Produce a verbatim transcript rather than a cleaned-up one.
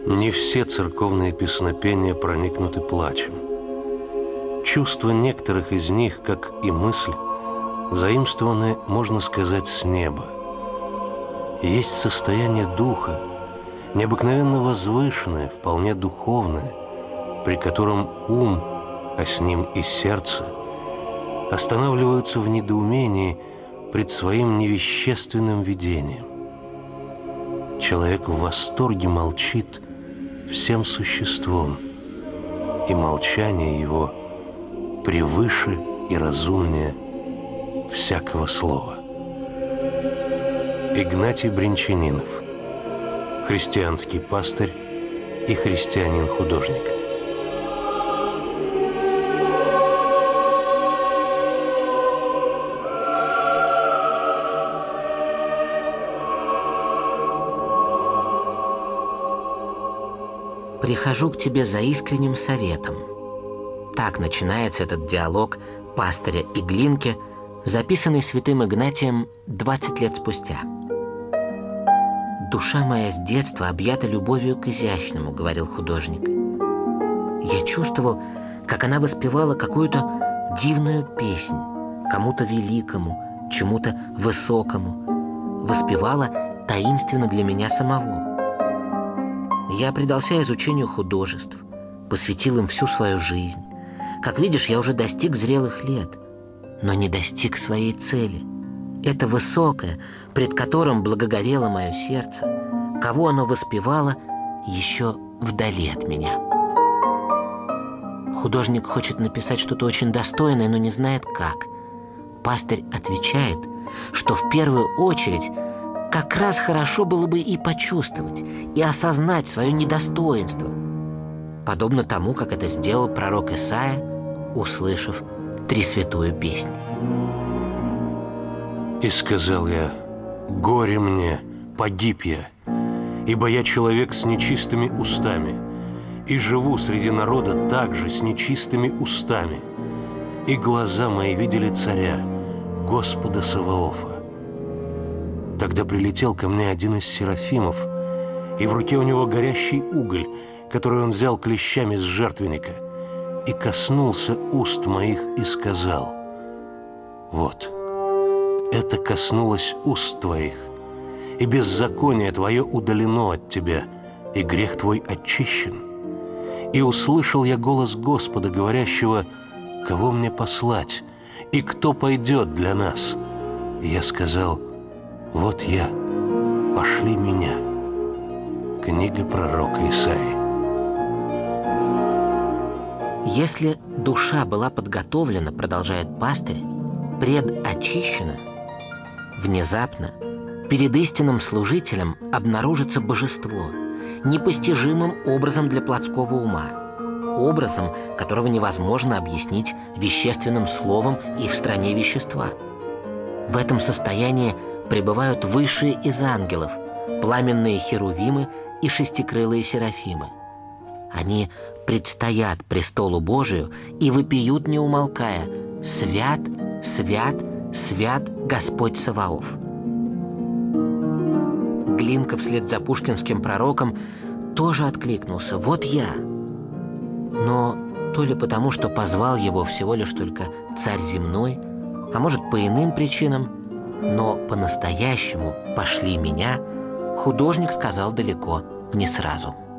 Не все церковные песнопения проникнуты плачем. Чувства некоторых из них, как и мысль, заимствованы, можно сказать, с неба. Есть состояние духа, необыкновенно возвышенное, вполне духовное, при котором ум, а с ним и сердце, останавливаются в недоумении пред своим невещественным видением. Человек в восторге молчит всем существом, и молчание его превыше и разумнее всякого слова. Игнатий Бринчанинов, христианский пастырь и христианин-художник. «Прихожу к тебе за искренним советом». Так начинается этот диалог пастыря и Глинки, записанный святым Игнатием двадцать лет спустя. «Душа моя с детства объята любовью к изящному», — говорил художник. «Я чувствовал, как она воспевала какую-то дивную песнь, кому-то великому, чему-то высокому, воспевала таинственно для меня самого. Я предался изучению художеств, посвятил им всю свою жизнь. Как видишь, я уже достиг зрелых лет, но не достиг своей цели. Это высокое, пред которым благоговело мое сердце, кого оно воспевало, еще вдали от меня». Художник хочет написать что-то очень достойное, но не знает как. Пастырь отвечает, что в первую очередь как раз хорошо было бы и почувствовать, и осознать свое недостоинство, подобно тому, как это сделал пророк Исаия, услышав тресвятую песнь. «И сказал я: горе мне, погиб я, ибо я человек с нечистыми устами, и живу среди народа также с нечистыми устами, и глаза мои видели царя, Господа Саваофа. Тогда прилетел ко мне один из серафимов, и в руке у него горящий уголь, который он взял клещами с жертвенника, и коснулся уст моих и сказал: вот, это коснулось уст твоих, и беззаконие твое удалено от тебя, и грех твой очищен. И услышал я голос Господа, говорящего: кого мне послать, и кто пойдет для нас? И я сказал: вот я, пошли меня». Книга пророка Исаии. «Если душа была подготовлена, — продолжает пастырь, — предочищена, внезапно перед истинным служителем обнаружится божество, непостижимым образом для плотского ума, образом, которого невозможно объяснить вещественным словом и в стране вещества. В этом состоянии пребывают высшие из ангелов, пламенные херувимы и шестикрылые серафимы. Они предстоят престолу Божию и вопиют, не умолкая: «Свят, свят, свят Господь Саваоф». Глинка вслед за пушкинским пророком тоже откликнулся: «Вот я». Но то ли потому, что позвал его всего лишь только царь земной, а может, по иным причинам, но по-настоящему «пошли меня» художник сказал далеко не сразу.